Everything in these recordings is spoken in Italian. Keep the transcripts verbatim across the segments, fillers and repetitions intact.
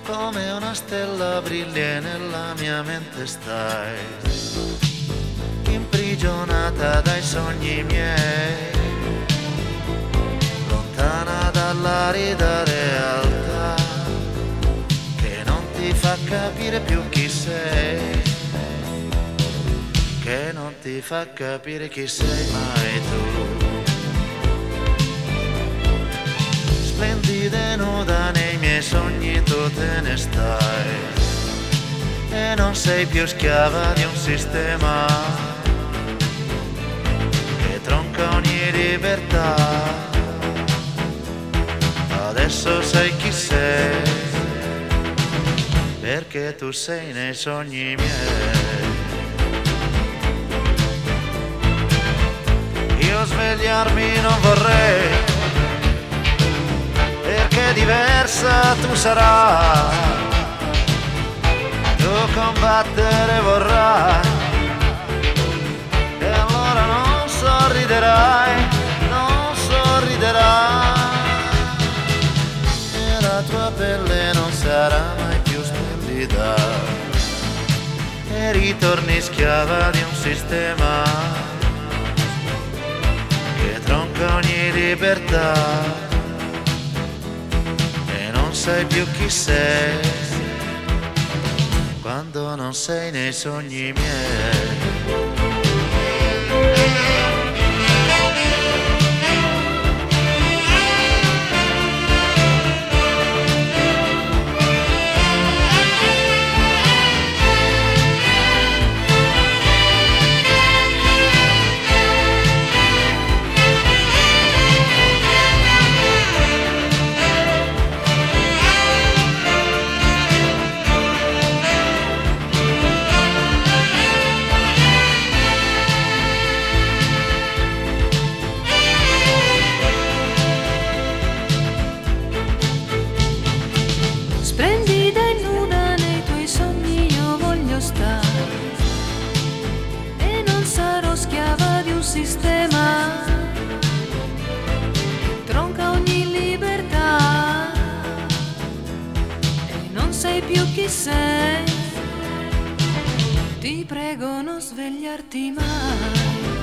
come una stella brilli e nella mia mente stai, imprigionata dai sogni miei, lontana dall'arida realtà che non ti fa capire più chi sei, che non ti fa capire chi sei mai tu. Splendida e nuda nei miei sogni tu te ne stai e non sei più schiava di un sistema che tronca ogni libertà. Adesso sai chi sei, perché tu sei nei sogni miei. Io svegliarmi non vorrei, perché diversa tu sarai, tu combattere vorrai, e allora non sorriderai, non sorriderai, e la tua pelle non sarà mai più splendida, e ritorni schiava di un sistema che tronca ogni libertà. Non sai più chi sei quando non sei nei sogni miei. Splendida e nuda nei tuoi sogni io voglio stare, e non sarò schiava di un sistema che tronca ogni libertà, e non sai più chi sei, ti prego non svegliarti mai.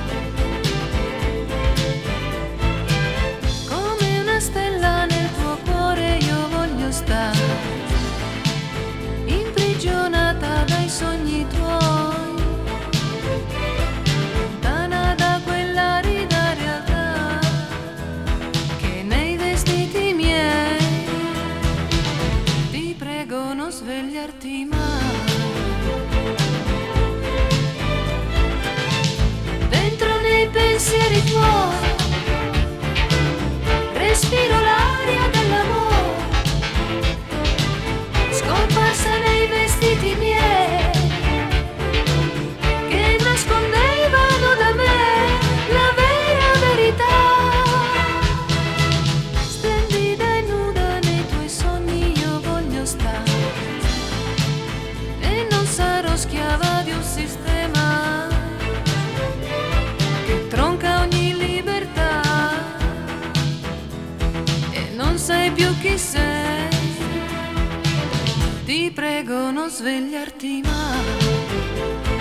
Come una stella nel tuo cuore io voglio stare, imprigionata dai sogni tuoi, lontana da quell'arida realtà che nei vestiti miei, ti prego non svegliarti mai. Dentro nei pensieri tuoi respiro l'aria dell'amore, scomparsa nei vestiti miei che nascondevano da me la vera verità. Splendida e nuda nei tuoi sogni io voglio stare, e non sarò schiava di un sistema che tronca ogni libertà, e non sai più chi sei, ti prego non svegliarti mai.